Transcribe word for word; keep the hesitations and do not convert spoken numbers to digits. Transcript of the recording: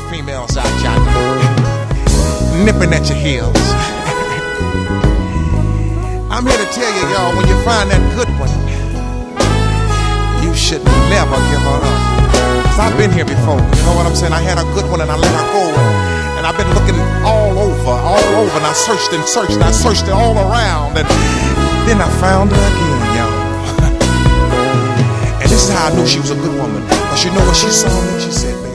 females out yonder nipping at your heels. I'm here to tell you, y'all, when you find that good one, you should never give her up. Cause I've been here before, you know what I'm saying? I had a good one and I let her go, and, and I've been looking all over, all over, and I searched and searched and I searched it all around, and then I found her again, y'all. And this is how I knew she was a good woman. Cause you know what she saw me? She said,